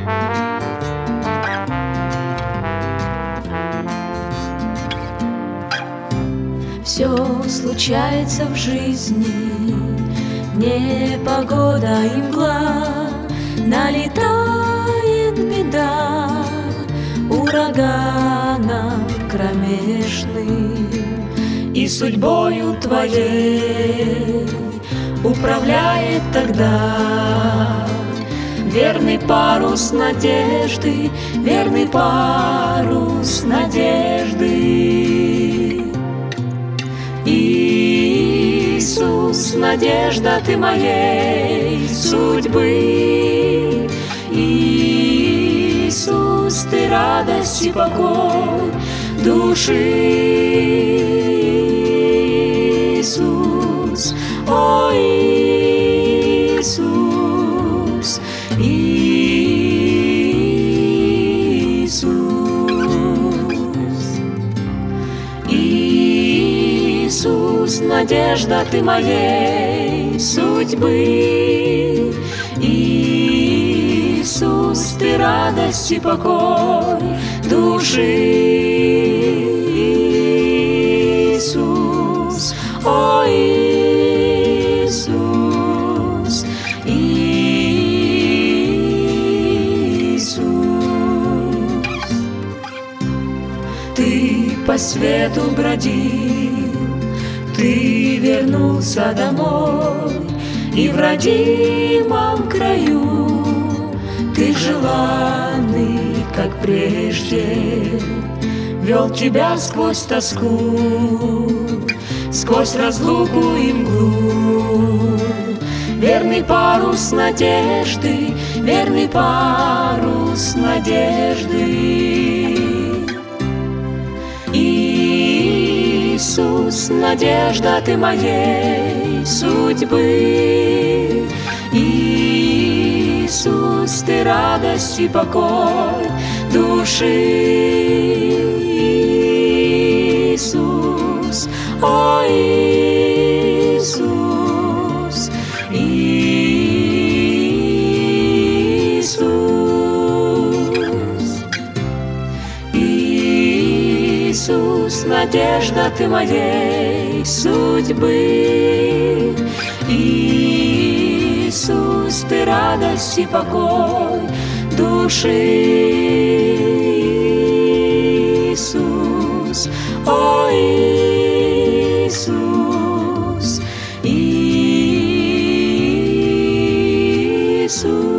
Все случается в жизни, непогода и мгла, налетает беда, ураганом кромешным, и судьбою твоей управляет тогда верный парус надежды, верный парус надежды. Иисус, надежда ты моей судьбы. Иисус, ты радость и покой души. Иисус, о Иисус, Иисус, Иисус, надежда ты моей судьбы. Иисус, ты радость и покой души. Иисус, о Иисус, Иисус. Ты по свету бродил, ты вернулся домой, и в родимом краю ты желанный, как прежде, вел тебя сквозь тоску, сквозь разлуку и мглу. Верный парус надежды, верный парус надежды. Иисус, надежда ты моей судьбы. Иисус, ты радость и покой души. Иисус, о Иисус, Иисус, Иисус, надежда ты моей судьбы. Иисус, ты радость и покой души. Иисус, о Иисус, Иисус.